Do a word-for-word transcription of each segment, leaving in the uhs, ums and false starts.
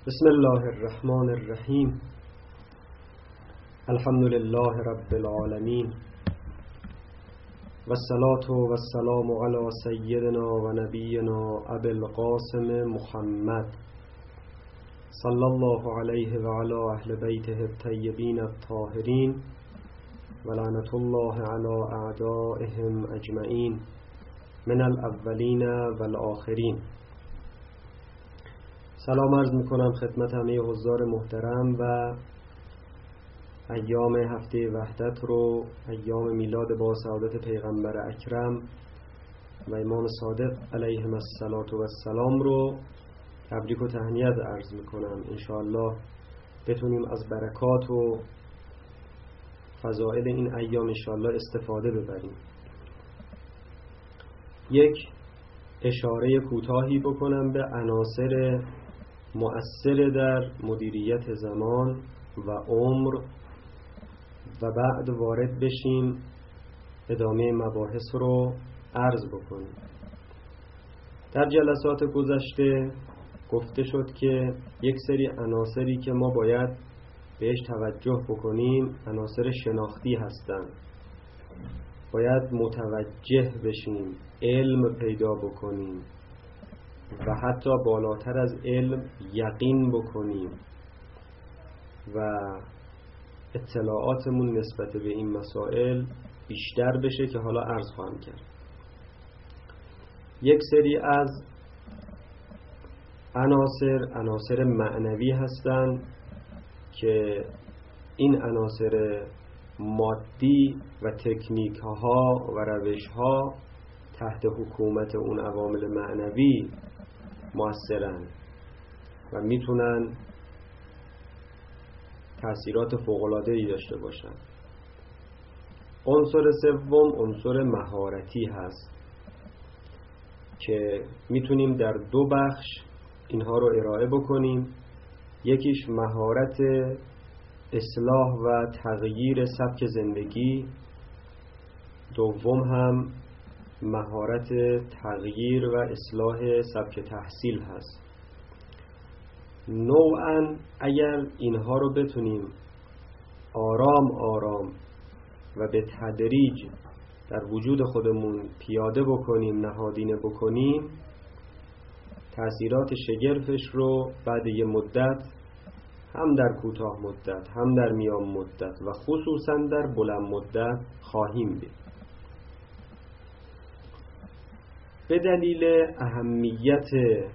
بسم الله الرحمن الرحیم. الحمد لله رب العالمین و الصلاة و السلام علی سیدنا و نبینا ابی القاسم محمد صلی الله علیه و علی اهل بیته الطیبین الطاهرین و لعنت الله علی اعدائهم اجمعین من الاولین و الاخرین. سلام عرض میکنم خدمت همه حضار محترم و ایام هفته وحدت رو، ایام میلاد با سعادت پیغمبر اکرم و امام صادق علیهم السلام رو تبریک و تهنیت عرض میکنم. انشاءالله بتونیم از برکات و فضائل این ایام انشاءالله استفاده ببریم. یک اشاره کوتاهی بکنم به عناصر مؤثر در مدیریت زمان و عمر و بعد وارد بشیم ادامه مباحث رو عرض بکنیم. در جلسات گذشته گفته شد که یک سری عناصری که ما باید بهش توجه بکنیم عناصر شناختی هستند. باید متوجه بشیم، علم پیدا بکنیم و حتی بالاتر از علم یقین بکنیم و اطلاعاتمون نسبت به این مسائل بیشتر بشه که حالا عرض خواهم کرد. یک سری از عناصر عناصر معنوی هستند که این عناصر مادی و تکنیک ها و روش ها تحت حکومت اون عوامل معنوی مؤثرن و میتونن تأثیرات فوق‌العاده‌ای داشته باشن. عنصر سوم عنصر مهارتی هست که میتونیم در دو بخش اینها رو ارائه بکنیم. یکیش مهارت اصلاح و تغییر سبک زندگی، دوم هم مهارت تغییر و اصلاح سبک تحصیل هست. نوعاً اگر اینها رو بتونیم آرام آرام و به تدریج در وجود خودمون پیاده بکنیم، نهادینه بکنیم، تأثیرات شگرفش رو بعد یه مدت هم در کوتاه مدت هم در میان مدت و خصوصاً در بلند مدت خواهیم دید. به دلیل اهمیت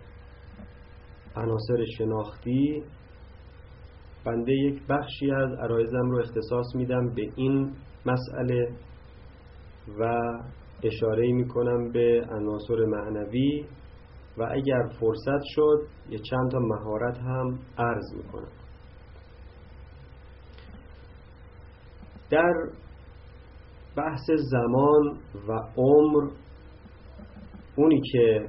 عناصر شناختی بنده یک بخشی از عرایزم رو اختصاص میدم به این مسئله و اشاره میکنم به عناصر معنوی و اگر فرصت شد یه چند تا مهارت هم عرض میکنم. در بحث زمان و عمر اونی که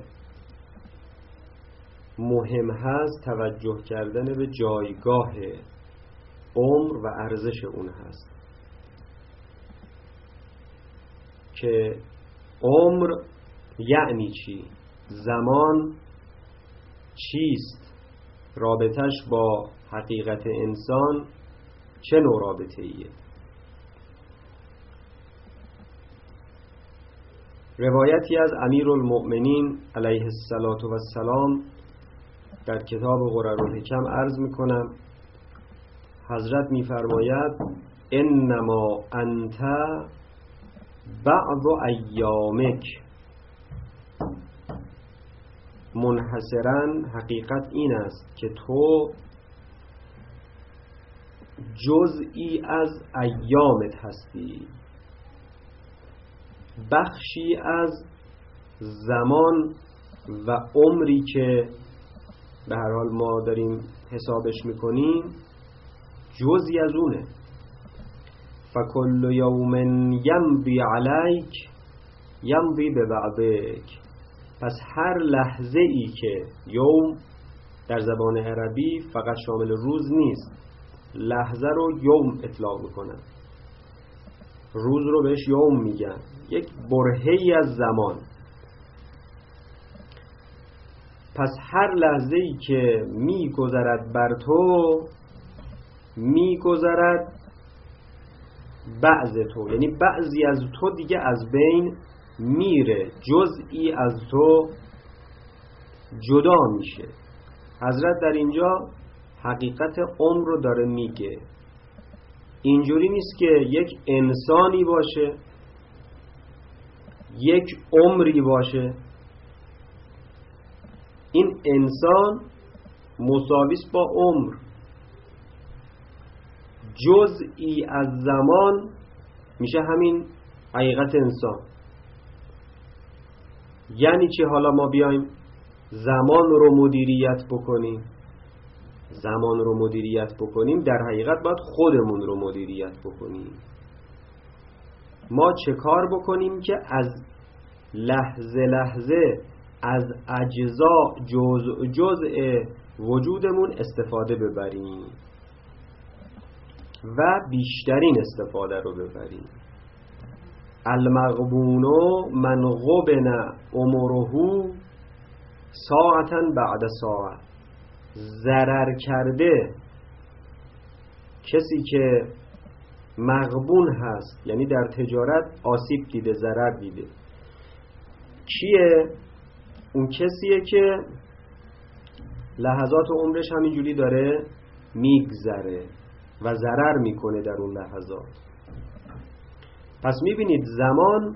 مهم هست توجه کردن به جایگاه عمر و ارزش اون هست که عمر یعنی چی؟ زمان چیست؟ رابطش با حقیقت انسان چه نوع رابطه ایه؟ روایتی از امیرالمؤمنین علیه السلام در کتاب قررالحکم عرض میکنم. حضرت میفرماید انما انت بعض ایامک، منحصرا حقیقت این است که تو جزئی از ایامت هستی، بخشی از زمان و عمری که به هر حال ما داریم حسابش میکنیم جزئی از اونه. فکل یوم یمضی علیک یمضی ببعضک، پس هر لحظه ای که یوم در زبان عربی فقط شامل روز نیست، لحظه رو یوم اطلاق میکنن، روز رو بهش یوم میگن، یک برهه‌ای از زمان. پس هر لحظه‌ای که می‌گذرد بر تو می‌گذرد بعض تو، یعنی بعضی از تو دیگه از بین میره، جزئی از تو جدا میشه. حضرت در اینجا حقیقت عمر رو داره میگه. اینجوری نیست که یک انسانی باشه، یک عمری باشه. این انسان مساوی است با عمر. جزئی از زمان میشه همین حقیقت انسان. یعنی چی؟ حالا ما بیایم زمان رو مدیریت بکنیم. زمان رو مدیریت بکنیم در حقیقت باید خودمون رو مدیریت بکنیم. ما چه کار بکنیم که از لحظه لحظه از اجزا جزء جزء وجودمون استفاده ببریم و بیشترین استفاده رو ببریم. المغبون من غبن عمره ساعتا بعد ساعت. ضرر کرده کسی که مغبون هست، یعنی در تجارت آسیب دیده، ضرر دیده. کیه؟ اون کسیه که لحظات عمرش همینجوری داره میگذره و ضرر میکنه در اون لحظات. پس میبینید زمان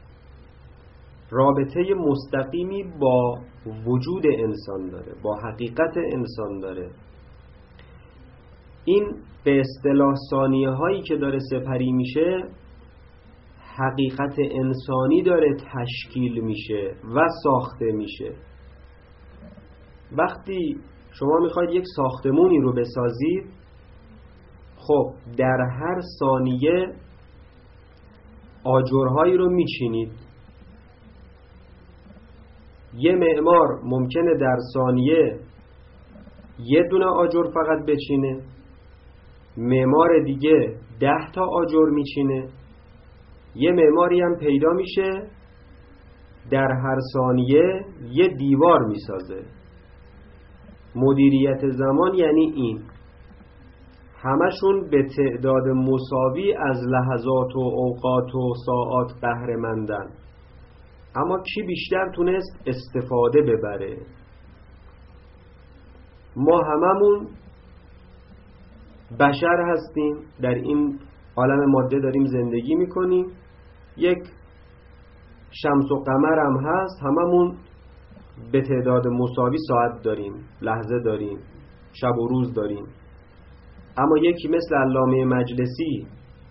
رابطه مستقیمی با وجود انسان داره، با حقیقت انسان داره. این به اصطلاح ثانیه هایی که داره سپری میشه حقیقت انسانی داره تشکیل میشه و ساخته میشه. وقتی شما میخواید یک ساختمونی رو بسازید، خب در هر ثانیه آجرهایی رو میچینید. یه معمار ممکنه در ثانیه یه دونه آجر فقط بچینه، معمار دیگه ده تا آجر میچینه. یه معماری هم پیدا میشه در هر ثانیه یه دیوار میسازه. مدیریت زمان یعنی این، همشون به تعداد مساوی از لحظات و اوقات و ساعات بهره مندن، اما کی بیشتر تونست استفاده ببره؟ ما هممون بشر هستیم، در این عالم ماده داریم زندگی میکنیم. یک شمس و قمر هم هست، هممون به تعداد مساوی ساعت داریم، لحظه داریم، شب و روز داریم. اما یکی مثل علامه مجلسی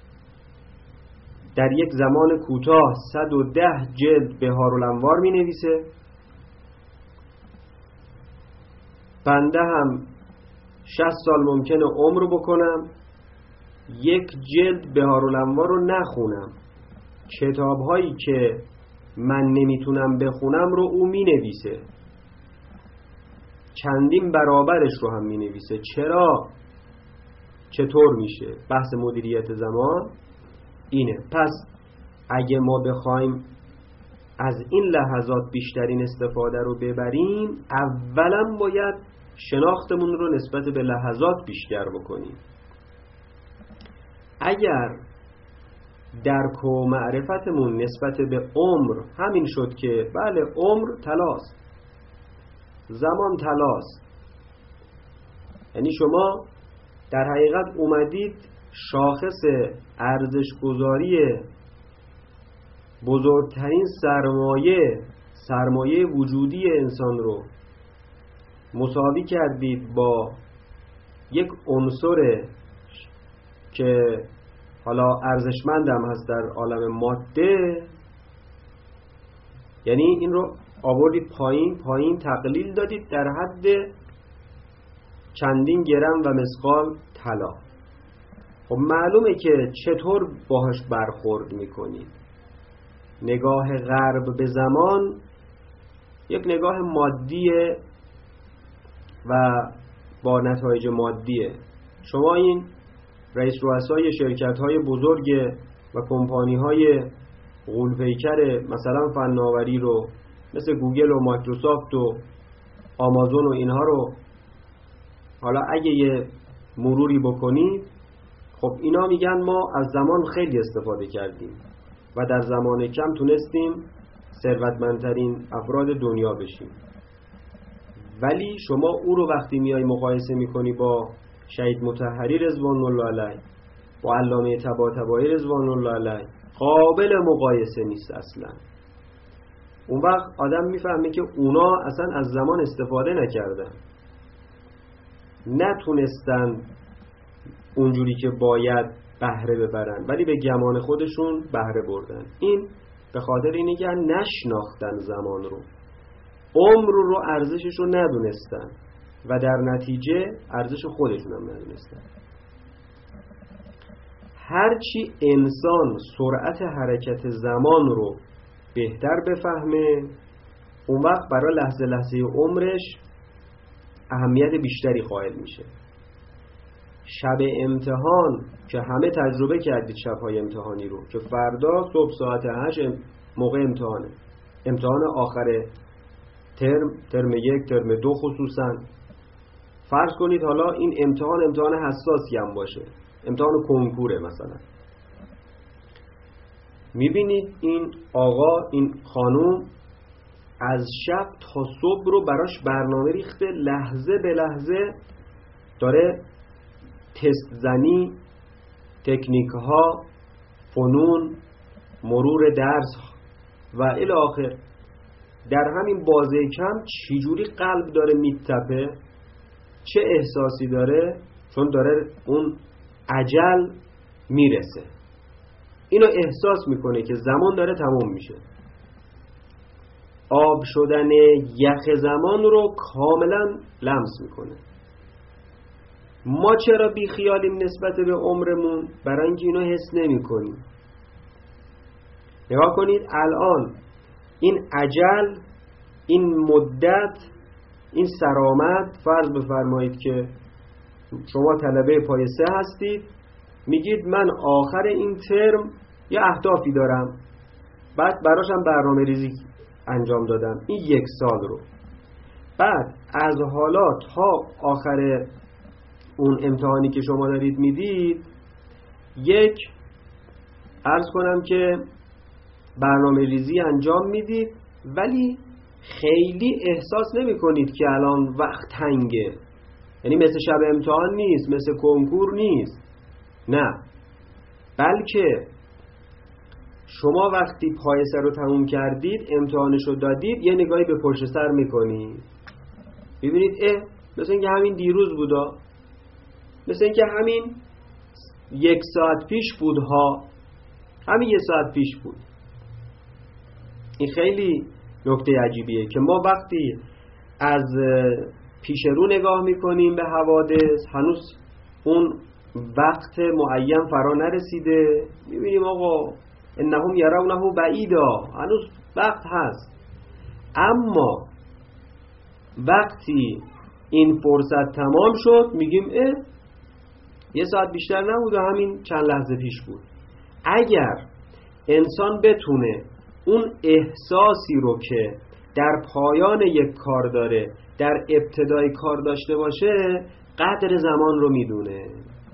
در یک زمان کوتاه صد و ده جلد بهارالانوار می نویسه. بنده هم شصت سال ممکنه عمر بکنم یک جلد بهارالانوار رو نخونم. کتاب‌هایی که من نمیتونم بخونم رو او می نویسه، چندین برابرش رو هم می نویسه. چرا؟ چطور میشه؟ بحث مدیریت زمان اینه. پس اگه ما بخوایم از این لحظات بیشترین استفاده رو ببریم، اولا باید شناختمون رو نسبت به لحظات بیشتر بکنیم. اگر درک و معرفتمون نسبت به عمر همین شد که بله عمر طلاست، زمان طلاست، یعنی شما در حقیقت اومدید شاخص ارزش‌گذاری بزرگترین سرمایه سرمایه وجودی انسان رو مساوی کردید با یک عنصر که حالا ارزشمند هم هست در عالم ماده. یعنی این رو آوردید پایین پایین تقلیل دادید در حد چندین گرم و مثقال طلا. خب معلومه که چطور باهاش برخورد میکنید. نگاه غرب به زمان یک نگاه مادیه و با نتایج مادیه. شما این رئیس رؤسای شرکت‌های بزرگ و کمپانی‌های غول‌پیکر مثلا فناوری رو مثل گوگل و مایکروسافت و آمازون و اینها رو حالا اگه یه مروری بکنید، خب اینا میگن ما از زمان خیلی استفاده کردیم و در زمان کم تونستیم ثروتمندترین افراد دنیا بشیم. ولی شما او رو وقتی میای مقایسه میکنی با شهید مطهری رضوان الله علیه، با علامه طباطبایی رضوان الله علیه، قابل مقایسه نیست اصلا. اون وقت آدم میفهمه که اونا اصلا از زمان استفاده نکردن، نتونستن اونجوری که باید بهره ببرن، ولی به گمان خودشون بهره بردن. این به خاطر اینه که نشناختن زمان رو، عمر رو ارزشش رو ندونستن و در نتیجه ارزش خودشون هم ندونستن. هرچی انسان سرعت حرکت زمان رو بهتر بفهمه، اون وقت برای لحظه لحظه عمرش اهمیت بیشتری قائل میشه. شب امتحان که همه تجربه کردید، شب‌های امتحانی رو که فردا صبح ساعت هشت موقع امتحانه، امتحان آخر ترم، ترم یک، ترم دو خصوصا. فرض کنید حالا این امتحان امتحان حساسی هم باشه، امتحان کنکوره مثلا. میبینید این آقا، این خانوم از شب تا صبح رو براش برنامه ریخته، لحظه به لحظه داره تست زنی، تکنیک ها، فنون، مرور درس و الی آخر. در همین بازه کم چجوری قلب داره میتپه، چه احساسی داره، چون داره اون اجل میرسه. اینو احساس میکنه که زمان داره تموم میشه. آب شدن یخ زمان رو کاملا لمس میکنه. ما چرا بی خیالیم نسبت به عمرمون؟ برای اینکه اینو حس نمی کنیم. نگاه کنید الان این اجل، این مدت، این سرآمد، فرض بفرمایید که شما طلبه پایه سه هستید، میگید من آخر این ترم یه اهدافی دارم، بعد براشم برنامه ریزی انجام دادم این یک سال رو. بعد از حالا تا آخر اون امتحانی که شما دارید میدید، یک عرض کنم که برنامه ریزی انجام میدید، ولی خیلی احساس نمی کنید که الان وقت تنگه. یعنی مثل شب امتحان نیست، مثل کنکور نیست، نه، بلکه شما وقتی پایسه رو تموم کردید، امتحانش رو دادید، یه نگاهی به پشت سر میکنید، ببینید اه مثل اینکه همین دیروز بودا، مثل اینکه همین یک ساعت پیش بود ها، همین یک ساعت پیش بود. این خیلی نکته عجیبیه که ما وقتی از پیش رو نگاه میکنیم به حوادث، هنوز اون وقت معین فرا نرسیده، میبینیم آقا انهم یرونه بعیدا، هنوز وقت هست. اما وقتی این فرصت تمام شد میگیم اه یه ساعت بیشتر نبود و همین چند لحظه پیش بود. اگر انسان بتونه اون احساسی رو که در پایان یک کار داره در ابتدای کار داشته باشه، قدر زمان رو میدونه،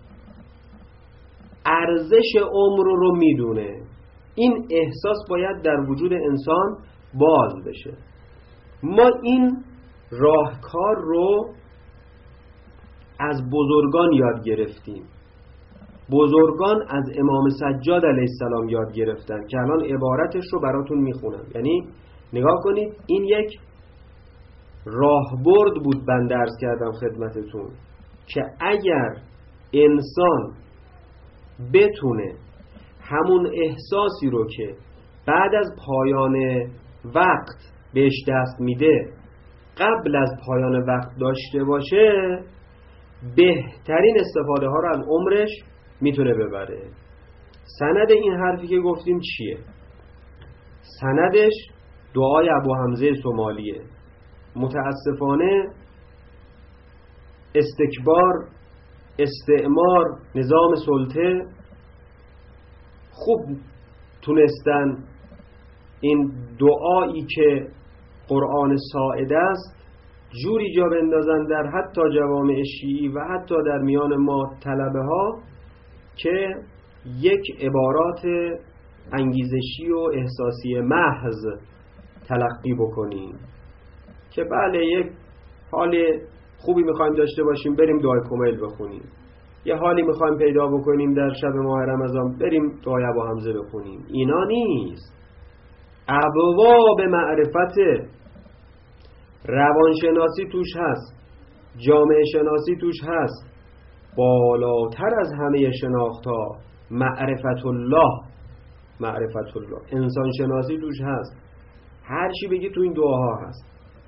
ارزش عمر رو میدونه. این احساس باید در وجود انسان باز بشه. ما این راهکار رو از بزرگان یاد گرفتیم. بزرگان از امام سجاد علیه السلام یاد گرفتن که الان عبارتش رو براتون میخونم. یعنی نگاه کنید، این یک راهبرد بود بنده عرض کردم خدمتتون که اگر انسان بتونه همون احساسی رو که بعد از پایان وقت بهش دست میده قبل از پایان وقت داشته باشه، بهترین استفاده ها رو از عمرش میتونه ببره. سند این حرفی که گفتیم چیه؟ سندش دعای ابو حمزه سومالیه. متاسفانه استکبار، استعمار، نظام سلطه خوب تونستن این دعایی که قرآن ساعد است جوری جا بندازن در حتی جوامع شیعی و حتی در میان ما طلبه ها که یک عبارات انگیزشی و احساسی محض تلقی بکنیم که بله یک حال خوبی میخوایم داشته باشیم بریم دعای کمیل بخونیم، یه حالی میخوایم پیدا بکنیم در شب ماه رمضان بریم دعای ابو حمزه بخونیم. اینا نیست. ابواب معرفت، روانشناسی توش هست، جامعه شناسی توش هست، بالاتر از همه شناختها معرفت الله، معرفت الله، انسان شناسی توش هست. هر چی بگی تو این دعاها هست.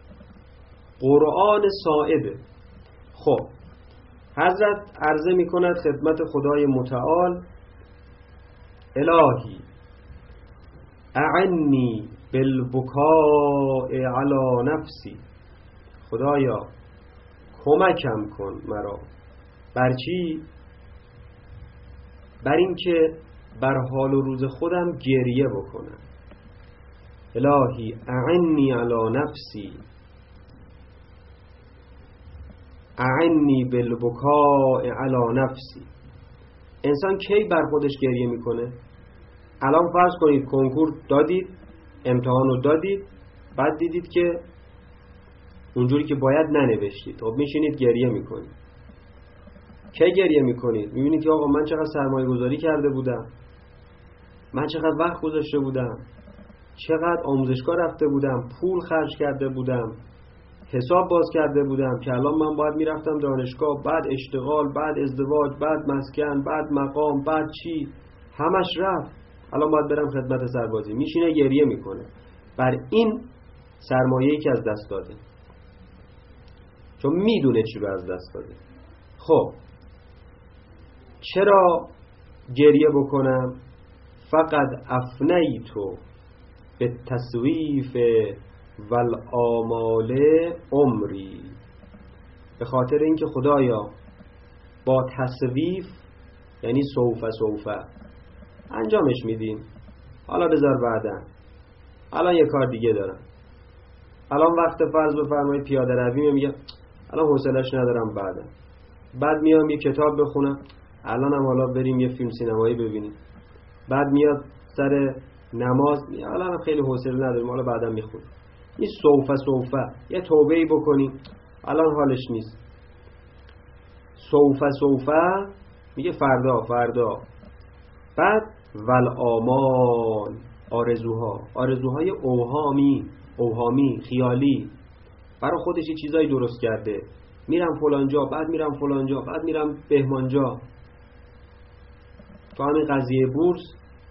قرآن صائبه. خب حضرت عرضه می کند خدمت خدای متعال: الهی اعنی بالبکاء علی نفسی، خدایا کمکم کن مرا. بر چی؟ بر این که بر حال و روز خودم گریه بکنم. الهی اعنی علی نفسی اعنی بالبکاء علی نفسی. انسان کی بر خودش گریه میکنه؟ الان فرض کنید کنکور دادید، امتحانو دادید، بعد دیدید که اونجوری که باید ننوشتید. خب میشینید گریه میکنید. کی گریه میکنید؟ میبینید که آقا من چقدر سرمایه گذاری کرده بودم، من چقدر وقت گذاشته بودم، چقدر آموزشگاه رفته بودم، پول خرج کرده بودم، حساب باز کرده بودم که الان من باید میرفتم دانشگاه، بعد اشتغال، بعد ازدواج، بعد مسکن، بعد مقام، بعد چی، همش رفت، الان باید برم خدمت سربازی. میشینه گریه میکنه بر این سرمایه‌ای که از دست داده، چون میدونه چی رو از دست داده. خب چرا گریه بکنم؟ فقط افنیتو به تصویف والآمال عمری، به خاطر اینکه خدایا با تصویف یعنی سوف سوف انجامش میدیم، حالا بذار بعدن، الان یه کار دیگه دارم، الان وقت فرض بفرمایید پیاده روی میگه الان حوصله‌اش ندارم، بعدن بعد میام یه کتاب بخونم، الان هم حالا بریم یه فیلم سینمایی ببینیم، بعد میاد سر نماز، الان هم خیلی حوصله نداریم، حالا بعدن میخونیم. این سوف سوف، یه توبه‌ای بکنیم، الان حالش نیست. سوف سوف میگه فردا فردا. بعد والآمال، آرزوها، آرزوهای اوهامی اوهامی خیالی، برای خودش یه چیزایی درست کرده، میرم فلانجا، بعد میرم فلانجا، بعد میرم بهمانجا. تو همین قضیه بورس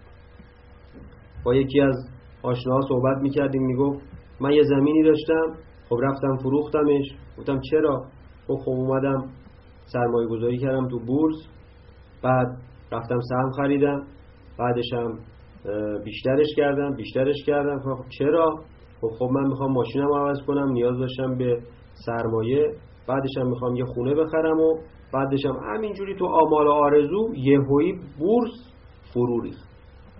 با یکی از آشناها صحبت میکردیم، میگفت من یه زمینی داشتم، خب رفتم فروختمش. گفتم چرا؟ خب خب اومدم سرمایه گذاری کردم تو بورس، بعد رفتم سهم خریدم، بعدش هم بیشترش کردم بیشترش کردم. خب چرا؟ خب خب من میخوام ماشینم عوض کنم، نیاز داشتم به سرمایه، بعدش هم میخوام یه خونه بخرم و بعدش هم همینجوری تو آمال و آرزو یهویی بورس فرو ریخت.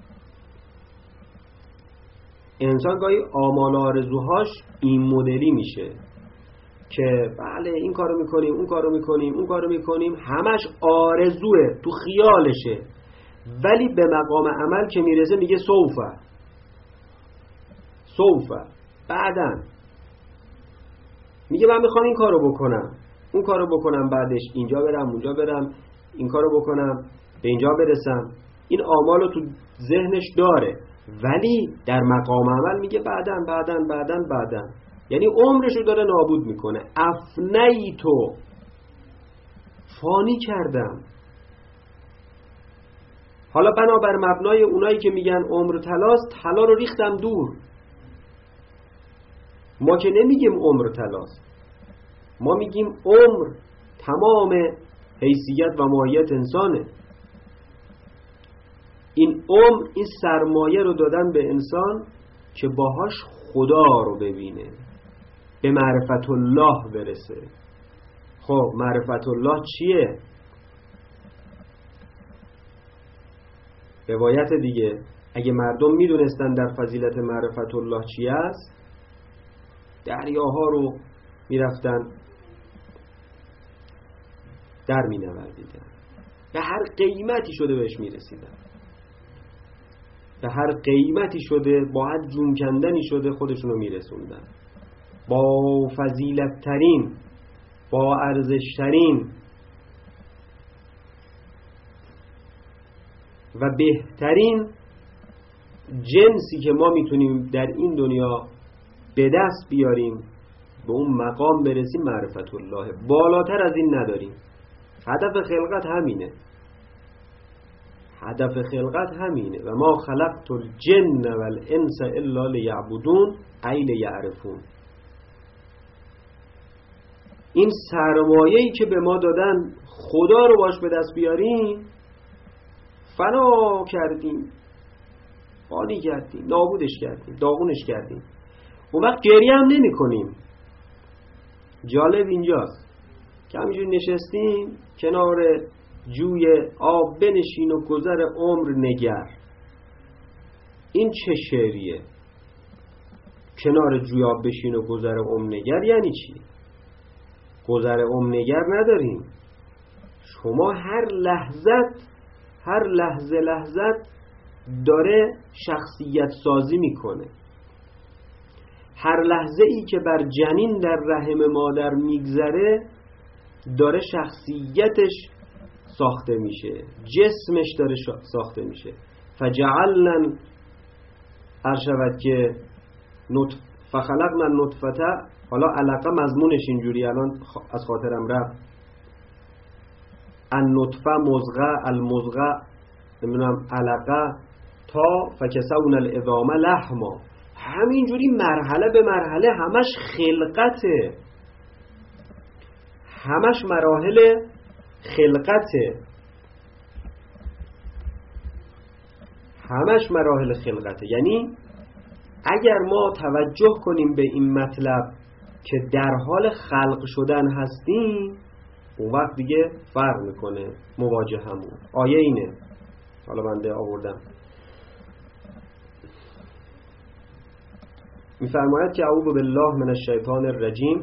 انسان گاهی آمال و آرزوهاش این مدلی میشه که بله این کارو میکنیم، اون کارو میکنیم، اون کارو میکنیم، همش آرزوه، تو خیالشه، ولی به مقام عمل که میرسه میگه سوفه سوفه بعدن میگه من میخوام این کارو بکنم، اون کارو بکنم، بعدش اینجا برم اونجا برم، این کارو بکنم، به اینجا برسم. این آمالو تو ذهنش داره، ولی در مقام عمل میگه بعدن بعدن بعدن بعدن، یعنی عمرشو داره نابود میکنه. افنیتو، فانی کردم. حالا بنابر مبنای اونایی که میگن عمر طلاست، طلا رو ریختم دور. ما که نمیگیم عمر طلاست، ما میگیم عمر تمام حیثیت و ماهیت انسانه. این عمر، این سرمایه رو دادن به انسان که باهاش خدا رو ببینه، به معرفت الله برسه. خب معرفت الله چیه؟ روایت دیگه، اگه مردم میدونستن در فضیلت معرفت الله چی است، دریاها رو میرفتن در مینوردیدن، به هر قیمتی شده بهش میرسیدن، به هر قیمتی شده با هر جون کندنی شده خودشونو میرسوندن، با فضیلت ترین، با ارزش ترین و بهترین جنسی که ما میتونیم در این دنیا به دست بیاریم، به اون مقام برسیم، معرفت الله. بالاتر از این نداریم. هدف خلقت همینه، هدف خلقت همینه. و ما خلقت الجن والانس الا لیعبدون ای لیعرفون. این سرمایه‌ای که به ما دادن خدا رو باش به دست بیاریم، فنا کردیم، خالی کردیم، نابودش کردیم، داغونش کردیم. اون وقت گریه هم نمی کنیم. جالب اینجاست که همینجور نشستیم کنار جوی آب، بنشین و گذر عمر نگر. این چه شعریه؟ کنار جوی آب بشین و گذر عمر نگر یعنی چی؟ گذر عمر نگر نداریم. شما هر لحظت هر لحظه لحظت داره شخصیت سازی میکنه. هر لحظه ای که بر جنین در رحم مادر میگذره داره شخصیتش ساخته میشه، جسمش داره ساخته میشه. فجعلنا ارشود که نطف فخلقنا النطفه، حالا علقه مضمونش اینجوری الان از خاطرم رفت، النطفه مضغه، المضغه نمیدونم علقه، تا فکسونا العظام لحما. همینجوری مرحله به مرحله همش خلقته، همش مراحل خلقته، همش مراحل خلقته. یعنی اگر ما توجه کنیم به این مطلب که در حال خلق شدن هستیم، اون وقت دیگه فرق میکنه مواجه همون. آیه اینه، حالا بنده آوردم، میفرماید که اعوذ بالله من الشیطان الرجیم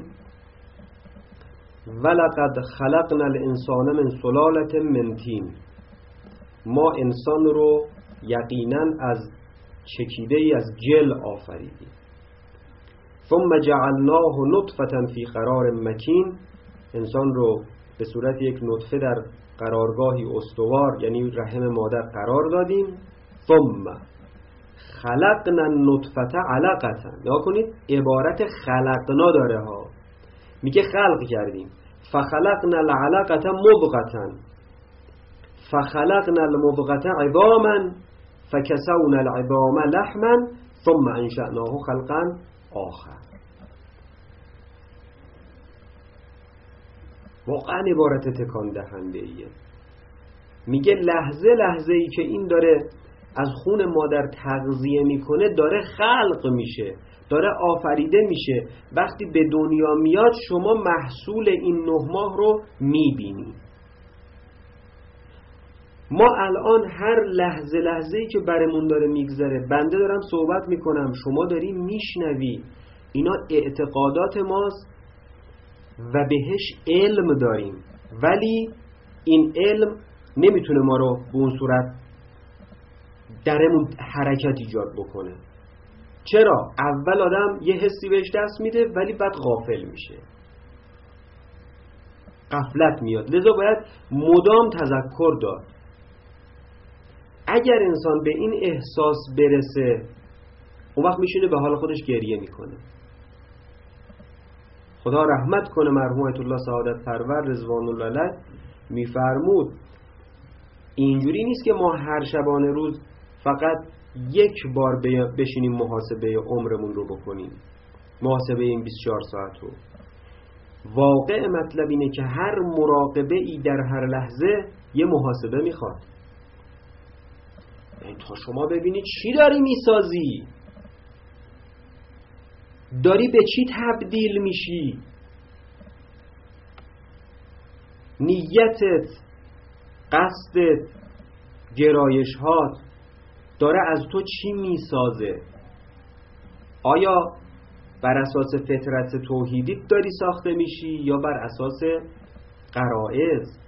ولقد خلقنا الانسان من سلاله من طین. ما انسان رو یقینا از چکیده ای از جل آفریدیم. ثم جعلناه نطفه فی قرار مکین. انسان رو به صورت یک نطفه در قرارگاهی استوار یعنی رحم مادر قرار دادیم. ثم خلقنا النطفه علقه. نگاه کنید عبارت خلقنا داره ها، میگه خلق کردیم. فخلقنا العلقه مضغه فخلقنا المضغه عظاما فکسونا العظام لحما ثم انشأناه خلقا آخر. واقعا عبارت تکان دهنده ایه. میگه لحظه لحظه ای که این داره از خون مادر تغذیه میکنه داره خلق میشه، داره آفریده میشه. وقتی به دنیا میاد شما محصول این نه ماه رو میبینی. ما الان هر لحظه لحظه ای که برمون داره میگذره، بنده دارم صحبت میکنم، شما داری میشنوی، اینا اعتقادات ماست و بهش علم داریم، ولی این علم نمیتونه ما رو به اون صورت درمون حرکت ایجاد بکنه. چرا؟ اول آدم یه حسی بهش دست میده ولی بعد غافل میشه، غفلت میاد. لذا باید مدام تذکر داد. اگر انسان به این احساس برسه اون وقت میشونه به حال خودش گریه میکنه. خدا رحمت کنه مرحوم آیت الله سعادت پرور رضوان الله علیه میفرمود اینجوری نیست که ما هر شبانه روز فقط یک بار بشینیم محاسبه عمرمون رو بکنیم، محاسبه این بیست و چهار ساعت رو. واقع مطلب اینه که هر مراقبه ای در هر لحظه یه محاسبه میخواد. یعنی تا شما ببینید چی داری میسازی، داری به چی تبدیل میشی، نیتت، قصدت، گرایش‌هات داره از تو چی میسازه. آیا بر اساس فطرت توحیدی داری ساخته میشی یا بر اساس غرایز؟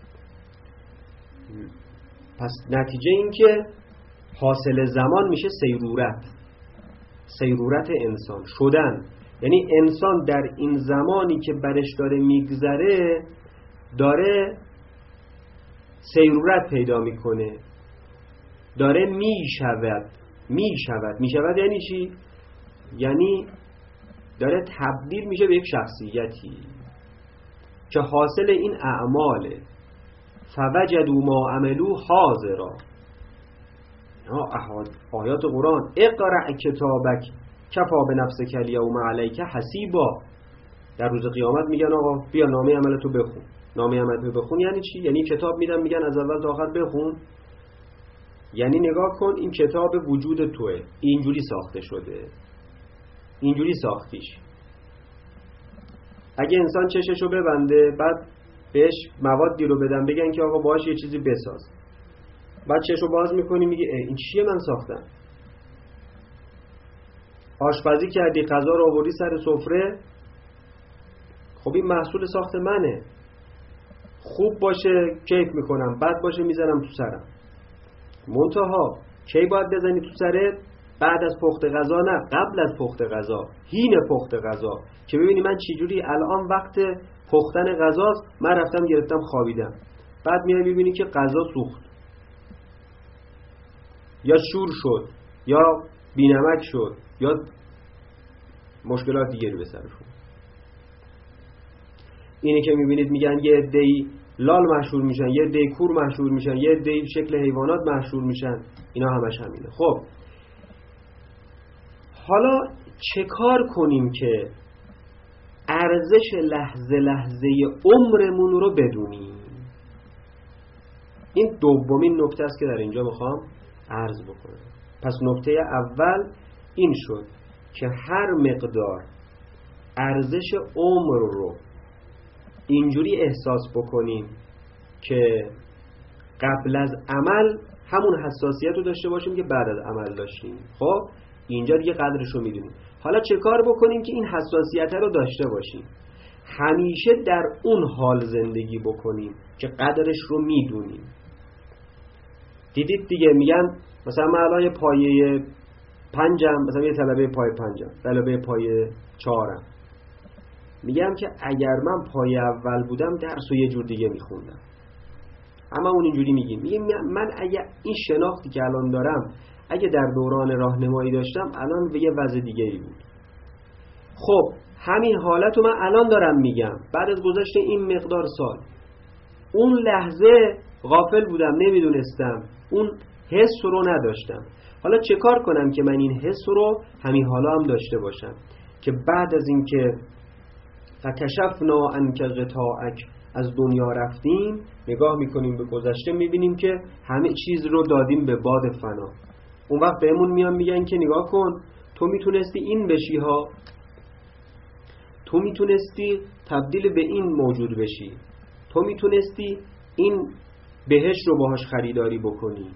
پس نتیجه این که حاصل زمان میشه سیرورت، سیرورت انسان شدن. یعنی انسان در این زمانی که برش داره میگذره داره سیرورت پیدا میکنه، داره میشود میشود میشود یعنی چی؟ یعنی داره تبدیل میشه به یک شخصیتی که حاصل این اعماله. فوجدوا ما عملوا حاضرا. آیات قرآن اقرأ کتابک کفا بنفسک الیوم علیک حسیبا. در روز قیامت میگن آقا بیا نامه عملتو بخون. نامه عملتو بخون یعنی چی؟ یعنی کتاب میدن میگن از اول تا آخر بخون. یعنی نگاه کن این کتاب وجود توه، اینجوری ساخته شده، اینجوری ساختیش. اگه انسان چششو ببنده بعد بهش موادی رو بدن بگن که آقا باهاش یه چیزی بساز، بعد چشو باز میکنی میگی این چیه من ساختم؟ آشپزی کردی، غذا رو آوردی سر سفره، خب این محصول ساخت منه، خوب باشه کیف میکنم، بد باشه میزنم تو سرم. منتها کی باید بزنی تو سرت؟ بعد از پخت غذا نه، قبل از پخت غذا، هین پخت غذا، که ببینی من چجوری الان وقت پختن غذاست، من رفتم گرفتم خوابیدم، بعد میای ببینی که غذا سوخت یا شور شد یا بی‌نمک شد یا مشکلات دیگری به سرشون. اینی که میبینید میگن یه عده‌ای لال مشهور میشن، یه عده‌ای کور مشهور میشن، یه عده‌ای شکل حیوانات مشهور میشن، اینا همش همینه. خب حالا چه کار کنیم که ارزش لحظه لحظه عمرمون رو بدونیم؟ این دومین نکته است که در اینجا میخوام عرض بکنم. پس نکته اول این شد که هر مقدار ارزش عمر رو اینجوری احساس بکنیم که قبل از عمل همون حساسیت رو داشته باشیم که بعد از عمل داشتیم. خب اینجا دیگه قدرش رو میدونیم. حالا چه کار بکنیم که این حساسیت رو داشته باشیم؟ همیشه در اون حال زندگی بکنیم که قدرش رو میدونیم. دیدید دیگه میگن مثلا من الان یه پایه پنجم، مثلا یه طلبه پایه پنجم، طلبه پایه چهارم، میگم که اگر من پایه اول بودم درس رو یه جور دیگه میخوندم. اما اون اینجوری میگیم، میگیم من اگه این شناختی که الان دارم اگه در دوران راهنمایی داشتم الان به یه وضع دیگه ای بود. خب همین حالت رو من الان دارم میگم بعد از گذشت این مقدار سال. اون لحظه غافل بودم، نمیدونستم، اون حس رو نداشتم. حالا چه کار کنم که من این حس رو همین حالا هم داشته باشم که بعد از این که فکشفنا عنک غطاءک از دنیا رفتیم نگاه میکنیم به گذشته میبینیم که همه چیز رو دادیم به باد فنا. اون وقت بهمون میان میگن که نگاه کن تو میتونستی این بشی ها، تو میتونستی تبدیل به این موجود بشی، تو میتونستی این بهشت رو باهاش خریداری بکنی،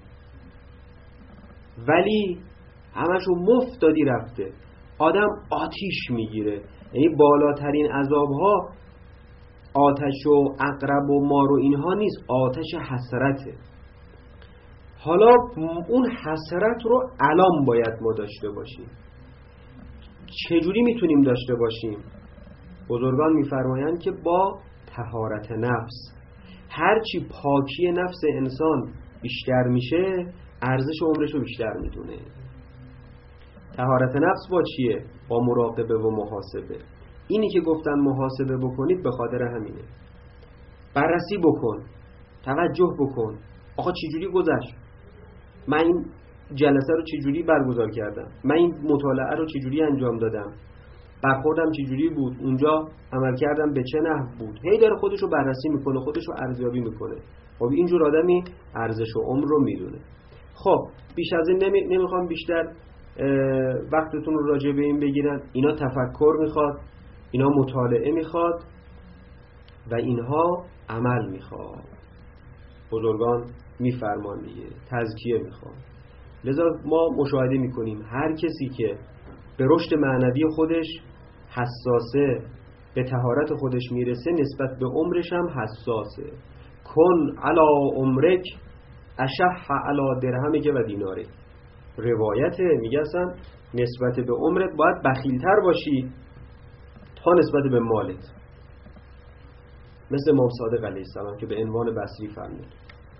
ولی همشو مفت دادی رفته. آدم آتیش میگیره، یعنی بالاترین عذابها آتش و عقرب و مار و اینها نیست، آتش حسرته. حالا اون حسرت رو الان باید ما داشته باشیم. چجوری میتونیم داشته باشیم؟ بزرگان میفرمایند که با طهارت نفس. هرچی پاکی نفس انسان بیشتر میشه ارزش عمرش رو بیشتر میدونه. طهارت نفس با چیه؟ با مراقبه و محاسبه. اینی که گفتن محاسبه بکنید به خاطر همینه. بررسی بکن، توجه بکن، آقا چجوری گذشت، من این جلسه رو چجوری برگزار کردم، من این مطالعه رو چجوری انجام دادم، برخوردم چجوری بود، اونجا عمل کردم به چه نحو بود. هی داره خودش رو بررسی میکنه، خودش رو ارزیابی میکنه. خب اینجور آدمی ارزش و عمر رو میدونه. خب بیش از این نمی... نمیخوام بیشتر وقتتون رو راجع به این بگیرم. اینا تفکر میخواد، اینا مطالعه میخواد و اینها عمل میخواد. بزرگان میفرمان دیگه تزکیه میخواد. لذا ما مشاهده میکنیم هر کسی که به رشد معنوی خودش حساسه، به طهارت خودش میرسه، نسبت به عمرش هم حساسه. کن علا عمرک اشح علا درهمک و دینارک. روایته میگه اصلا نسبت به عمرت باید بخیلتر باشی تا نسبت به مالت. مثل امام صادق علیه السلام که به عنوان بصری فرمود.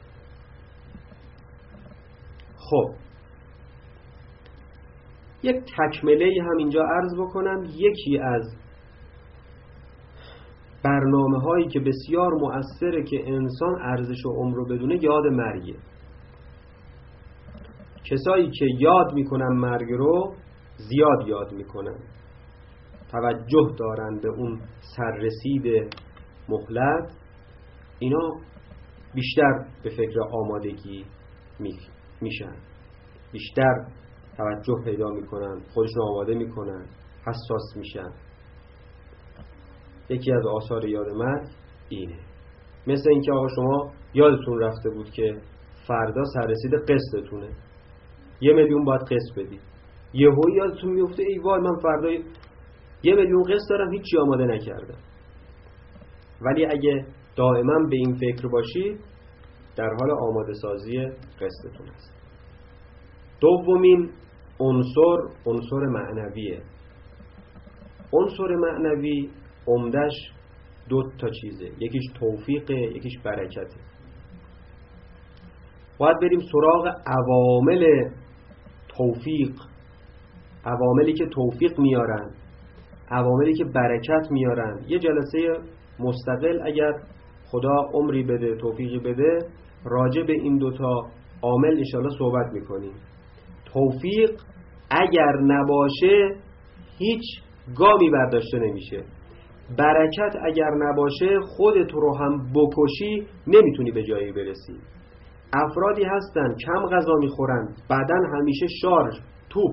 خب یک تکمله هم اینجا عرض بکنم. یکی از برنامه هایی که بسیار مؤثره که انسان ارزش و عمر رو بدونه یاد مرگه. کسایی که یاد میکنن مرگ رو زیاد یاد میکنن، توجه دارن به اون سررسید مهلت، اینا بیشتر به فکر آمادگی میشن، بیشتر توجه پیدا میکنن، خودشون آماده میکنن، حساس میشن. یکی از آثار یاد مرگ اینه. مثل اینکه آقا شما یادتون رفته بود که فردا سررسید قسطتونه، یه میلیون باید قسط بدید، یهو یادتون میفته ای وای من فردا یه میلیون قسط دارم هیچی آماده نکردم. ولی اگه دائما به این فکر باشید در حال آماده سازی قسطتون است. دومین عنصر عنصر معنویه. عنصر معنوی عمدش دو تا چیزه، یکیش توفیقه، یکیش برکته. باید بریم سراغ عوامل توفیق، عواملی که توفیق میارن، عواملی که برکت میارن. یه جلسه مستقل اگر خدا عمری بده، توفیقی بده، راجع به این دوتا عامل انشاءالله صحبت میکنیم. توفیق اگر نباشه هیچ گامی برداشته نمیشه. برکت اگر نباشه خودت رو هم بکشی نمیتونی به جایی برسی. افرادی هستن کم غذا میخورن، بدن همیشه شارژ توپ،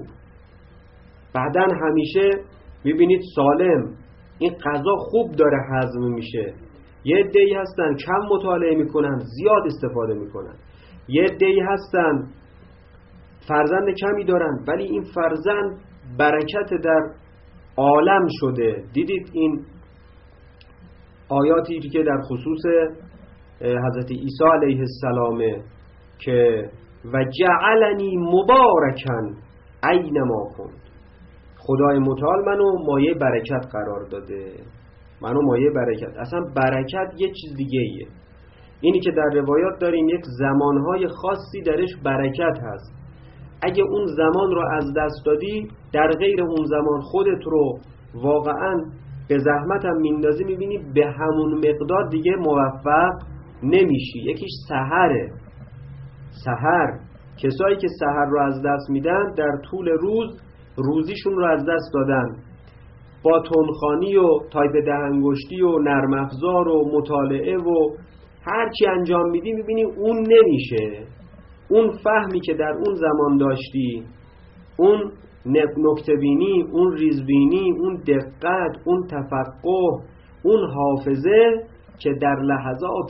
بدن همیشه میبینید سالم، این غذا خوب داره هضم میشه. یه عده‌ای هستن کم مطالعه میکنن، زیاد استفاده میکنن. یه عده‌ای هستن فرزند کمی دارن ولی این فرزند برکت در عالم شده. دیدید این آیاتی که در خصوص حضرت عیسی علیه السلام که و جعلنی مبارکن اینما کند، خدای متعال منو مایه برکت قرار داده، منو مایه برکت. اصلا برکت یه چیز دیگه ایه. اینی که در روایات داریم یک زمانهای خاصی درش برکت هست. اگه اون زمان رو از دست دادی در غیر اون زمان خودت رو واقعا به زحمت هم میندازی، میبینی به همون مقدار دیگه موفق نمیشی. یکیش سحره. سحر، کسایی که سحر رو از دست میدن در طول روز روزیشون رو از دست دادن. با تنخانی و تایپ دهنگشتی و نرم افزار و مطالعه و هر چی انجام میدی میبینی اون نمیشه. اون فهمی که در اون زمان داشتی، اون نکته‌بینی، اون ریزبینی، اون دقت، اون تفقه، اون حافظه که در لحظات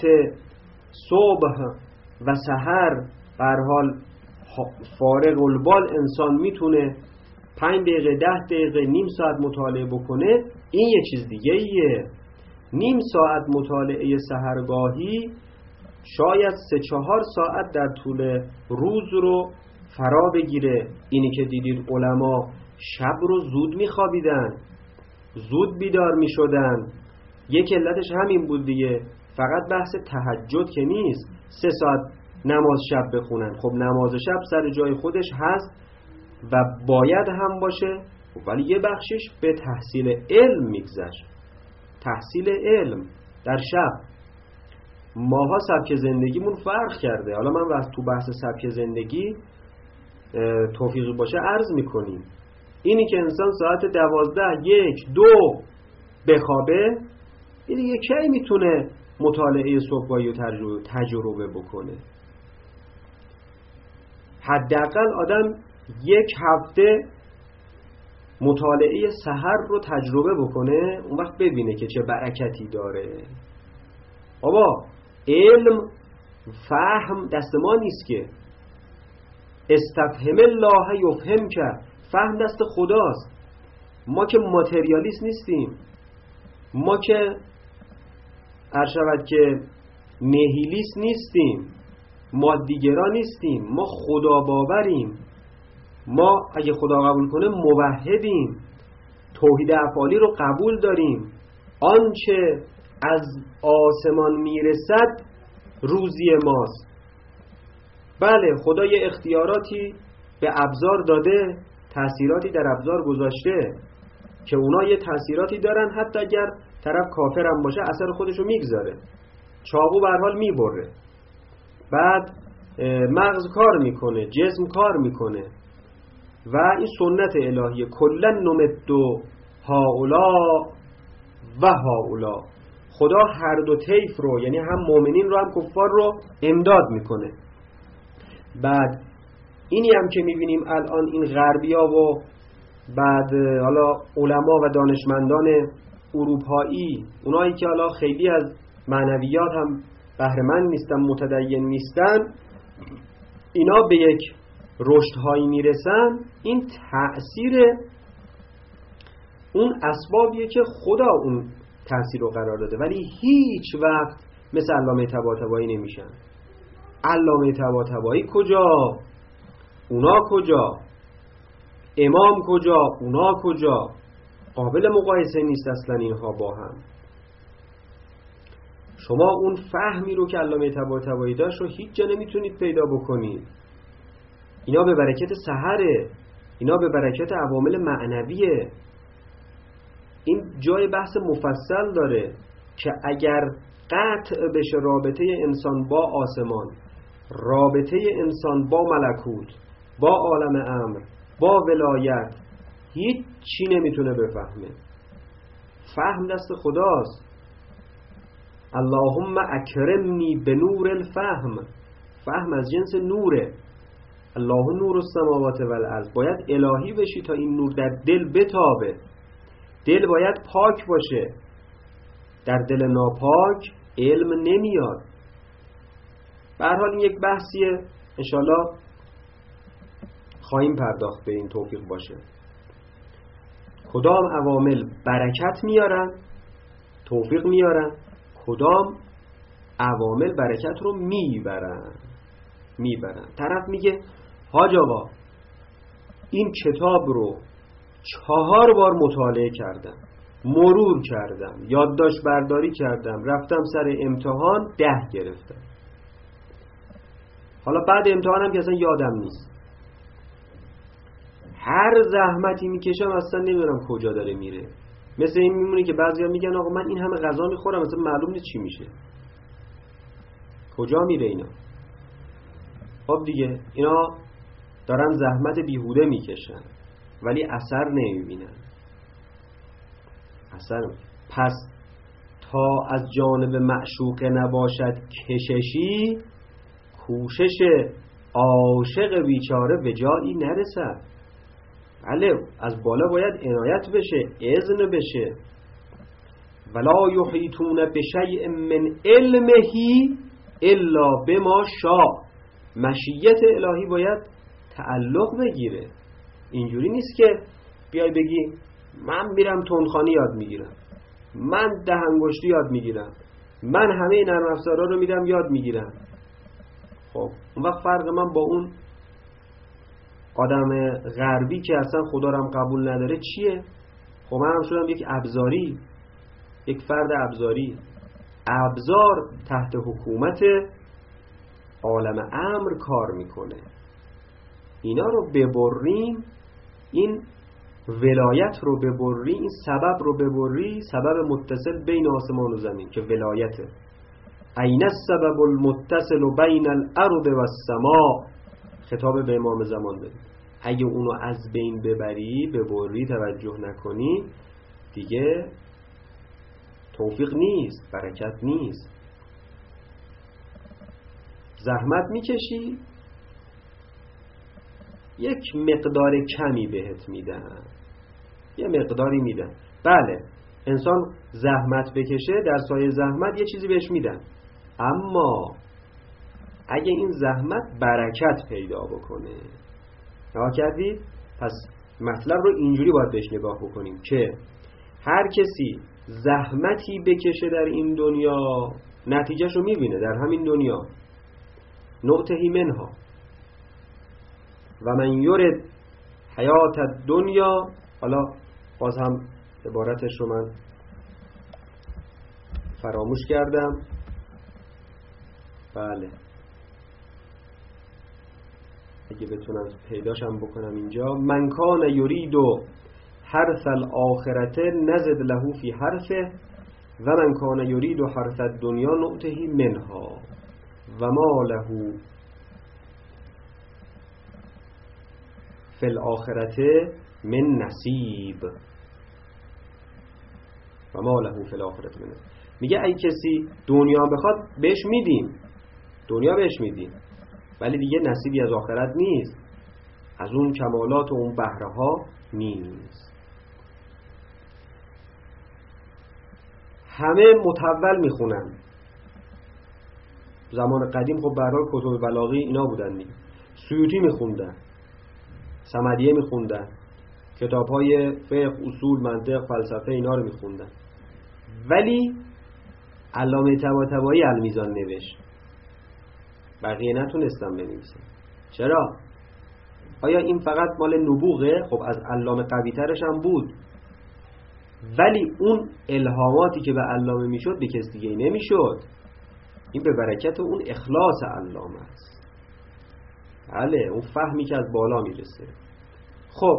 صبح و سحر به هر حال فارغ البال انسان میتونه پنج دقیقه، ده دقیقه، نیم ساعت مطالعه بکنه. این یه چیز دیگه ایه. نیم ساعت مطالعه سحرگاهی شاید سه چهار ساعت در طول روز رو فرا بگیره. اینی که دیدید علما شب رو زود میخوابیدن، زود بیدار میشدن، یک علتش همین بود دیگه. فقط بحث تهجد که نیست سه ساعت نماز شب بخونن. خب نماز شب سر جای خودش هست و باید هم باشه، ولی یه بخشش به تحصیل علم میگذشت. تحصیل علم در شب. ماها سبک زندگیمون فرق کرده. حالا من وقت تو بحث سبک زندگی توفیقی باشه عرض میکنیم. اینی که انسان ساعت دوازده، یک، دو بخوابه، این دیگه کی میتونه مطالعه صبحگاهی و تجربه, تجربه بکنه؟ حداقل آدم یک هفته مطالعه سحر رو تجربه بکنه، اون وقت ببینه که چه برکتی داره. بابا علم فهم دست ما نیست که. استفهم الله یفهم که فهم دست خداست. ما که ماتریالیست نیستیم، ما که عرض شود که نهیلیست نیستیم، مادیگرا نیستیم، ما خدا باوریم. ما اگه خدا قبول کنه موحدیم، توحید افعالی رو قبول داریم. آنچه از آسمان میرسد روزی ماست. بله خدا یه اختیاراتی به ابزار داده، تأثیراتی در ابزار گذاشته که اونا یه تأثیراتی دارن، حتی اگر طرف کافر هم باشه اثر خودشو میگذاره. چاقو به هر حال میبره، بعد مغز کار میکنه، جسم کار میکنه و این سنت الهیه. کلن نمدو هاولا و هاولا. خدا هر دو طیف رو، یعنی هم مؤمنین رو هم کفار رو امداد میکنه. بعد اینی هم که میبینیم الان این غربیا و بعد حالا علما و دانشمندان اروپایی، اونایی که حالا خیلی از معنویات هم بهره‌مند نیستن، متدین نیستن، اینا به یک رشدهایی میرسن. این تأثیر اون اسبابیه که خدا اون تأثیر رو قرار داده، ولی هیچ وقت مثل علامه طباطبایی نمیشن. علامه طباطبایی کجا؟ اونا کجا؟ امام کجا؟ اونا کجا؟ قابل مقایسه نیست اصلا اینها با هم. شما اون فهمی رو که علامه طباطبایی داشت رو هیچ جا نمیتونید پیدا بکنید. اینا به برکت سحره، اینا به برکت عوامل معنویه. این جای بحث مفصل داره که اگر قطع بشه رابطه انسان با آسمان، رابطه انسان با ملکوت، با عالم امر، با ولایت، هیچ چی نمیتونه بفهمه. فهم دست خداست. اللهم اکرمنی به نور الفهم. فهم از جنس نوره. الله نور السماوات والارض. باید الهی بشی تا این نور در دل بتابه. دل باید پاک باشه. در دل ناپاک علم نمیاد. به هر حال این یک بحثیه، انشالله خواهیم پرداخت به این توفیق باشه. کدام عوامل برکت میارن، توفیق میارن، کدام عوامل برکت رو میبرن میبرن طرف میگه حاج آقا این کتاب رو چهار بار مطالعه کردم، مرور کردم، یادداشت برداری کردم، رفتم سر امتحان ده گرفتم. حالا بعد امتحانم که اصلا یادم نیست. هر زحمتی میکشم اصلا نمیدونم کجا داره میره. مثل این میمونه که بعضیا میگن آقا من این همه غذا میخورم اصلا معلوم نیست چی میشه. کجا میره اینا؟ خب دیگه اینا دارن زحمت بیهوده میکشن ولی اثر نمیبینن. اثر پس تا از جانب معشوقه نباشد کششی، کوشش عاشق بیچاره به جایی نرسد. بله از بالا باید عنایت بشه، اذن بشه. ولا یحیطون بشیء من علمه الا بما شاء. مشیت الهی باید تعلق بگیره. اینجوری نیست که بیای بگی من میرم تندخوانی یاد میگیرم، من دهنگشتی یاد میگیرم، من همه نرم افزارا رو میرم یاد میگیرم. خب اون وقت فرق من با اون آدم غربی که اصلا خدا رو هم قبول نداره چیه؟ خب من هم شدم یک ابزاری، یک فرد ابزاری. ابزار تحت حکومت عالم امر کار میکنه. اینا رو ببریم، این ولایت رو ببری، این سبب رو ببری، سبب متصل بین آسمان و زمین که ولایته. این السبب المتصل بین الارض و السماء. خطاب به امام زمان داریم. اگه اونو از بین ببری، ببری، توجه نکنی، دیگه توفیق نیست، برکت نیست. زحمت میکشی، یک مقدار کمی بهت میدن، یه مقداری میدن. بله انسان زحمت بکشه، در سایه زحمت یه چیزی بهش میدن، اما اگه این زحمت برکت پیدا بکنه، نها کردید؟ پس مطلب رو اینجوری باید بهش نگاه بکنیم که هر کسی زحمتی بکشه در این دنیا نتیجهش رو میبینه در همین دنیا. نؤتهی منها و من یرد حیات الدنیا. حالا باز هم عبارتش رو من فراموش کردم. بله اگه بتونم پیداشم بکنم اینجا. من کان یرید حرث الاخرته نزد له فی حرثه و من کان یرید حرث الدنیا نؤتهی منها و ما له فی الاخرته من نصیب و ما له فی الاخرته من نصیب. میگه ای کسی دنیا بخواد بهش میدیم، دنیا بهش میدیم، ولی دیگه نصیبی از آخرت نیست، از اون کمالات و اون بهره ها نیست. همه متول میخونن. زمان قدیم خب به هر حال کتب بلاغی اینا بودن دیگه. سیوطی میخوندن، صمدیه میخوندن، کتاب‌های فقه، اصول، منطق، فلسفه اینا رو میخوندن. ولی علامه طباطبایی المیزان نوشت، بقیه نتونستن بنویسن. چرا؟ آیا این فقط مال نبوغه؟ خب از علامه قوی ترش هم بود، ولی اون الهاماتی که به علامه میشد به کس دیگه نمیشد. این به برکت اون اخلاص علامه است. بله اون فهمی که از بالا میرسه. خب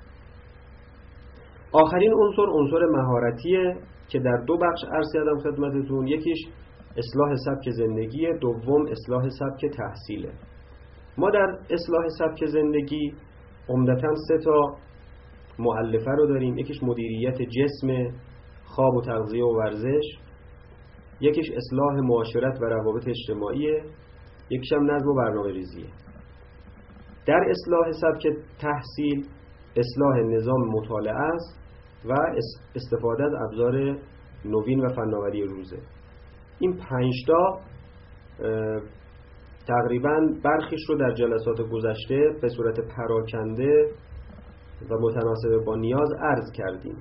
آخرین عنصر عنصر مهارتیه که در دو بخش عرض کردم خدمتتون. یکیش اصلاح سبک زندگیه، دوم اصلاح سبک تحصیله. ما در اصلاح سبک زندگی عمدتاً سه تا مؤلفه رو داریم. یکیش مدیریت جسم، خواب و تغذیه و ورزش، یکیش اصلاح معاشرت و روابط اجتماعیه، یکیش هم نظم و برنامه ریزیه. در اصلاح سبک تحصیل اصلاح نظام مطالعه است و استفاده از ابزار نوین و فناوری روزه. این پنج تا تقریباً برخیش رو در جلسات گذشته به صورت پراکنده و متناسب با نیاز عرض کردیم.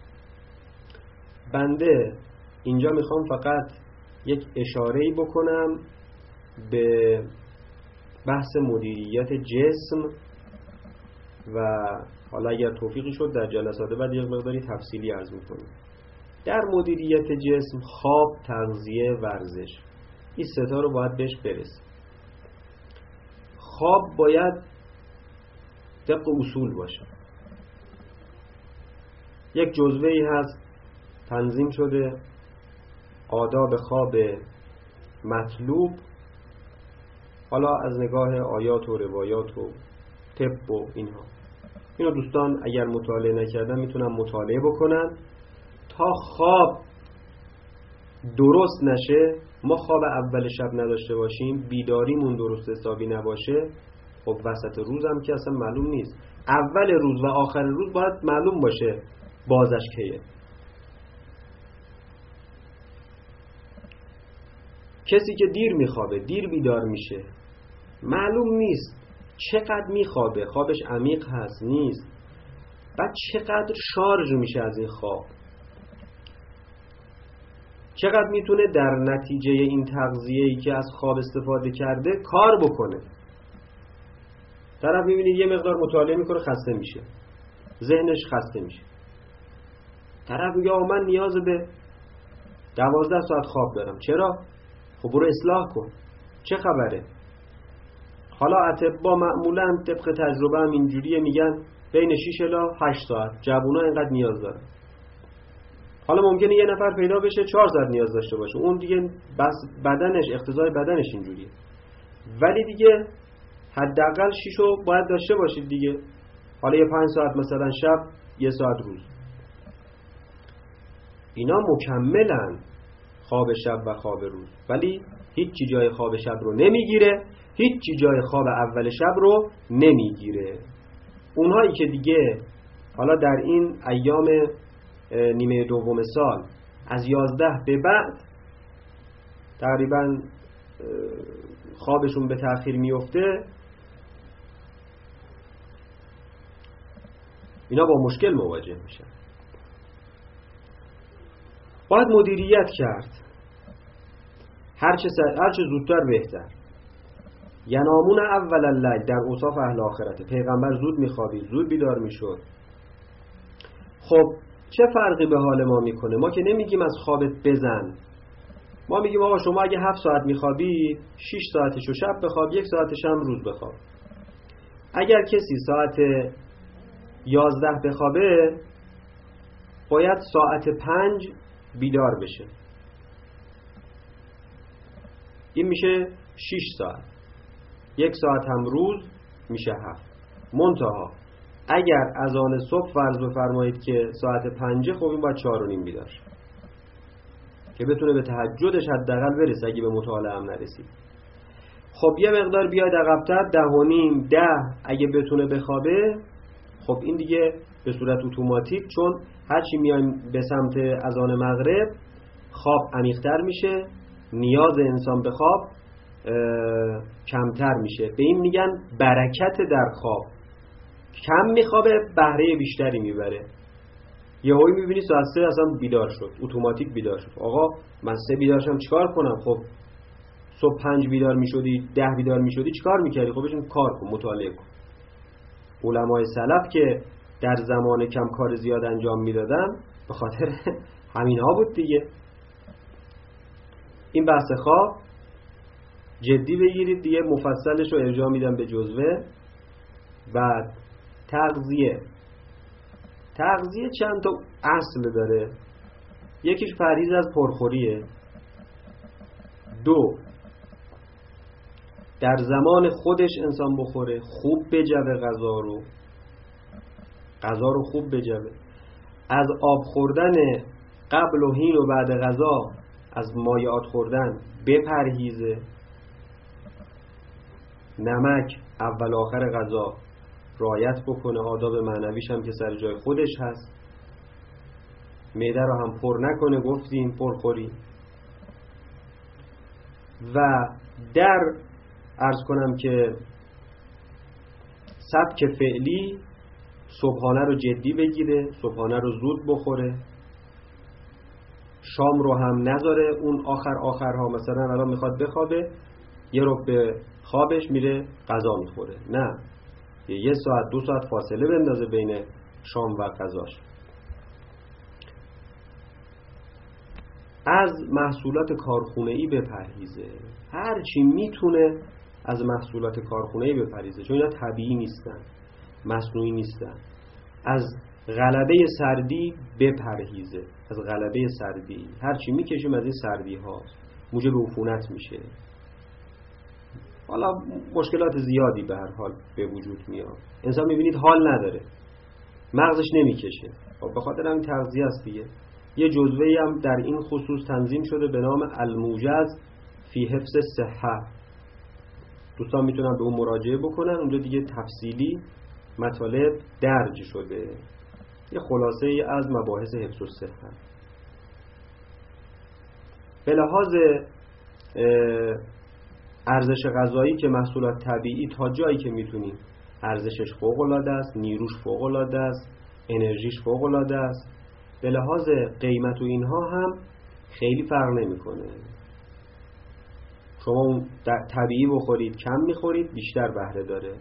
بنده اینجا میخوام فقط یک اشاره‌ای بکنم به بحث مدیریت جسم و حالا اگر توفیقی شد در جلسات بعد یک مقداری تفصیلی عرض میکنیم. در مدیریت جسم خواب، تغذیه، ورزش، این سه تا رو باید بهش برسیم. خواب باید طبق اصول باشه. یک جزوه‌ای هست تنظیم شده آداب خواب مطلوب، حالا از نگاه آیات و روایات و طب و اینها. اینو دوستان اگر مطالعه نکردن میتونن مطالعه بکنن تا خواب درست نشه. ما خواب اول شب نداشته باشیم، بیداریمون درست حسابی نباشه، خب وسط روز هم که اصلا معلوم نیست. اول روز و آخر روز باید معلوم باشه بازش کیه. کسی که دیر میخوابه، دیر بیدار میشه، معلوم نیست چقدر میخوابه، خوابش عمیق هست نیست، بعد چقدر شارژ میشه از این خواب، چقدر میتونه در نتیجه این تغذیه‌ای که از خواب استفاده کرده کار بکنه. طرف میبینید یه مقدار مطالعه میکنه خسته میشه، ذهنش خسته میشه. طرف میگه من نیاز به دوازده ساعت خواب دارم. چرا؟ خب برو اصلاح کن. چه خبره؟ حالا اطباء معمولا طبق تجربه هم اینجوریه، میگن بین شش الی هشت ساعت جوونا اینقدر نیاز دارن. حالا ممکنه یه نفر پیدا بشه چهار ساعت نیاز داشته باشه، اون دیگه بس بدنش اقتضای بدنش اینجوریه، ولی دیگه حداقل شش رو باید داشته باشید دیگه. حالا یه پنج ساعت مثلا شب، یه ساعت روز، اینا مکملن خواب شب و خواب روز، ولی هیچی جای خواب شب رو نمیگیره، هیچی جای خواب اول شب رو نمیگیره. اونهایی که دیگه حالا در این ایام نیمه دوم سال از یازده به بعد تقریبا خوابشون به تأخیر میفته، اینا با مشکل مواجه میشن. باید مدیریت کرد، هرچه هرچه زودتر بهتر. ینامون اول اللیل در اوصاف اهل آخرته، پیغمبر زود میخوابید، زود بیدار میشد. خب چه فرقی به حال ما میکنه؟ ما که نمیگیم از خوابت بزن، ما میگیم آقا شما اگه هفت ساعت میخوابی شش ساعتشو شب بخواب، یک ساعتش هم روز بخواب. اگر کسی ساعت یازده بخوابه باید ساعت پنج بیدار بشه، این میشه شش ساعت، یک ساعت هم روز میشه هفت. منتها اگر اذان صبح فرض بفرمایید که ساعت پنجه، خب این باید چهار و نیم بیدار شه که بتونه به تهجدش حداقل برسه اگه به مطالعه هم نرسید. خب یه مقدار بیاید عقب‌تر، ده و نیم، ده اگه بتونه بخوابه، خب این دیگه به صورت اتوماتیک، چون هرچی میایم به سمت اذان مغرب خواب عمیق‌تر میشه، نیاز انسان به خواب کمتر میشه. به این میگن برکت در خواب. کم میخوابه بهره بیشتری میبره. یهویی میبینی ساعت سه اصلا بیدار شد، اتوماتیک بیدار شد. آقا من سه بیدار شدم چیکار کنم؟ خب صبح پنج بیدار میشدی، ده بیدار میشدی، چیکار میکردی؟ خب بشین کار کن، مطالعه کن. علمای سلف که در زمان کم کار زیاد انجام میدادن به خاطر همین ها بود دیگه. این بحث خواب جدی بگیرید دیگه، مفصلش رو ارجاع میدم به جزوه. بعد تغذیه. تغذیه چند تا اصل داره. یکیش پرهیز از پرخوریه. دو، در زمان خودش انسان بخوره، خوب بجوه غذا رو، غذا رو خوب بجوه. از آب خوردن قبل و حین و بعد غذا، از مایعات خوردن بپرهیزه. نمک اول آخر غذا رعایت بکنه، آداب معنویش هم که سر جای خودش هست. معده رو هم پر نکنه، گفتیم پرخوری. و در عرض کنم که سبک فعلی صبحانه رو جدی بگیره، صبحانه رو زود بخوره، شام رو هم نذاره اون آخر آخرها، مثلا الان میخواد بخوابه یه رو به خوابش میره غذا میخوره، نه، یه ساعت دو ساعت فاصله بندازه بین شام و غذاش. از محصولات کارخونه‌ای بپرهیزه، هر چی میتونه از محصولات کارخونه‌ای بپرهیزه، چون اینا طبیعی نیستن، مصنوعی نیستن. از غلبه سردی بپرهیزه، از غلبه سردی، هر چی میکشیم از این سردی ها موجب عفونت میشه. حالا مشکلات زیادی به هر حال به وجود میاد. انسان میبینید حال نداره، مغزش نمیکشه، خب به خاطر همین تغذیه است دیگه. یه جزوه‌ای هم در این خصوص تنظیم شده به نام الموجز فی حفظ صحه. دوستان میتونن به اون مراجعه بکنن، اونجا دیگه تفصیلی مطالب درج شده، یه خلاصه ای از مباحث حفظ الصحه. به لحاظ ارزش غذایی که محصولات طبیعی تا جایی که میتونیم ارزشش فوق العاده است، نیروش فوق العاده است، انرژیش فوق العاده است. به لحاظ قیمت و اینها هم خیلی فرق نمیکنه. شما اون طبیعی بخورید کم میخورید بیشتر بهره داره.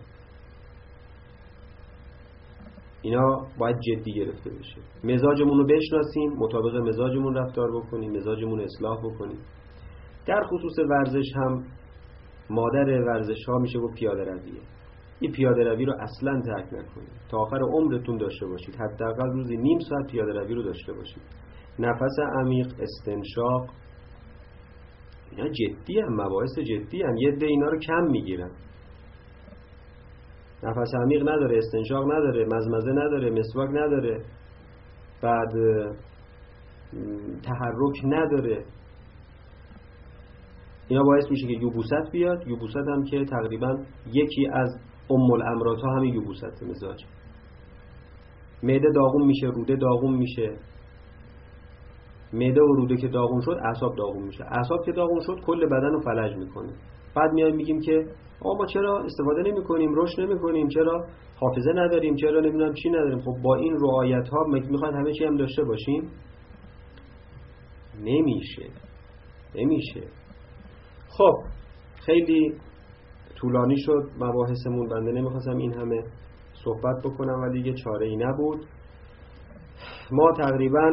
اینا باید جدی گرفته بشه. مزاجمون رو بشناسیم، مطابق مزاجمون رفتار بکنیم، مزاجمون رو اصلاح بکنیم. در خصوص ورزش هم مادر ورزش ها میشه گفت پیاده رویه. این پیاده روی رو اصلا ترک نکنید، تا آخر عمرتون داشته باشید، حداقل روزی نیم ساعت پیاده روی رو داشته باشید. نفس عمیق، استنشاق، اینا جدی هم، مباحث جدی هم. یه ده اینا رو کم میگیرن، نفس عمیق نداره، استنشاق نداره، مزمزه نداره، مسواک نداره، بعد تحرک نداره. اینا باعث میشه که یبوست بیاد. یبوست هم که تقریبا یکی از ام الامراض ها همین یبوست مزاج. معده داغون میشه، روده داغون میشه. معده و روده که داغون شد اعصاب داغون میشه، اعصاب که داغون شد کل بدن رو فلج میکنه. بعد میایم میگیم که آقا ما چرا استفاده نمی کنیم، رشد نمی کنیم، چرا حافظه نداریم، چرا نمیدونم چی نداریم. خب با این رعایت ها میخواید همه چی هم داشته باشیم؟ نمیشه نمیشه. خب خیلی طولانی شد مباحثمون، بنده نمیخواستم این همه صحبت بکنم ولی دیگه چاره ای نبود. ما تقریبا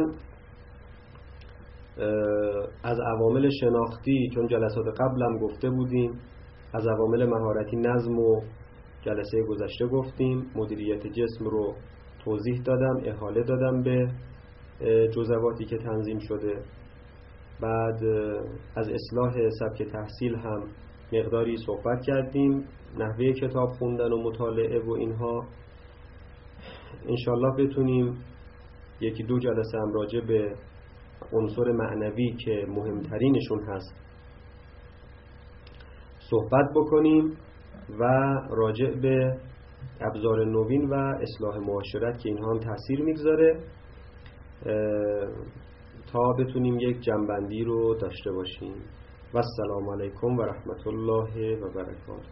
از عوامل شناختی، چون جلسات قبلم گفته بودیم، از عوامل مهارتی نظم و جلسه گذشته گفتیم، مدیریت جسم رو توضیح دادم، احاله دادم به جزواتی که تنظیم شده. بعد از اصلاح سبک تحصیل هم مقداری صحبت کردیم، نحوه کتاب خوندن و مطالعه و اینها. انشالله بتونیم یکی دو جلسه هم راجع به عنصر معنوی که مهمترینشون هست صحبت بکنیم و راجع به ابزار نوین و اصلاح معاشرت که اینها هم تأثیر میگذاره تا بتونیم یک جنبندی رو داشته باشیم. و السلام علیکم و رحمت الله و برکاته.